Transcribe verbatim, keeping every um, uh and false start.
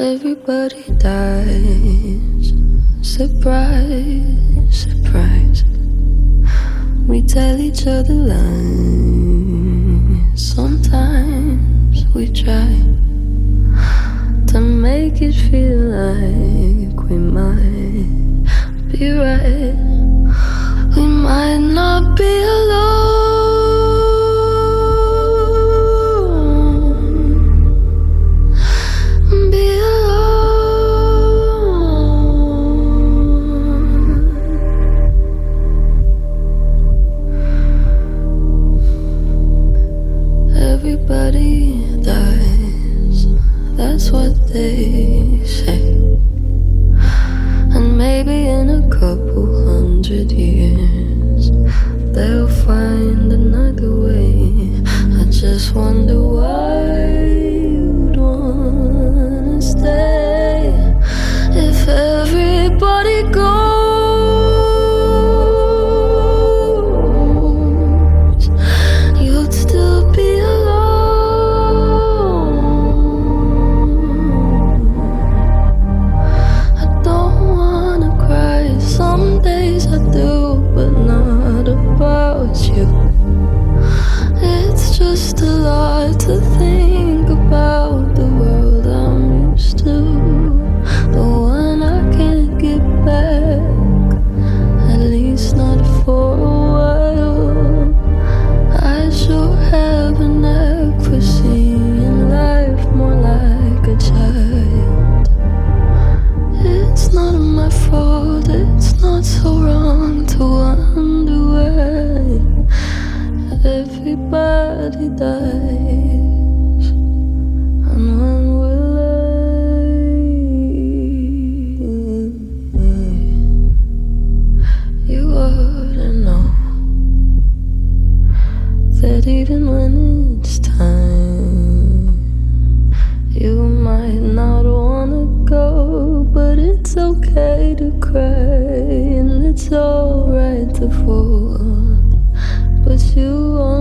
Everybody dies. Surprise, surprise. We tell each other lies. Sometimes we try to make it feel like we might be right. We might not be alone. Be alone. Everybody dies. That's what they say. And maybe in a couple hundred years they'll find another way. I just wonder why you'd wanna stay. If everybody goes, you'd still be some days I do, but not about you. It's just a lot to think about. The world I'm used to, the one I can't get back, at least not for a while. I sure have a knack for seeing life more like a child. It's not my fault, it's not so wrong to wonder why everybody dies. And when will I? You ought to know that even when it's time, you might not wanna go, but it's okay to cry, and it's alright to fall. But you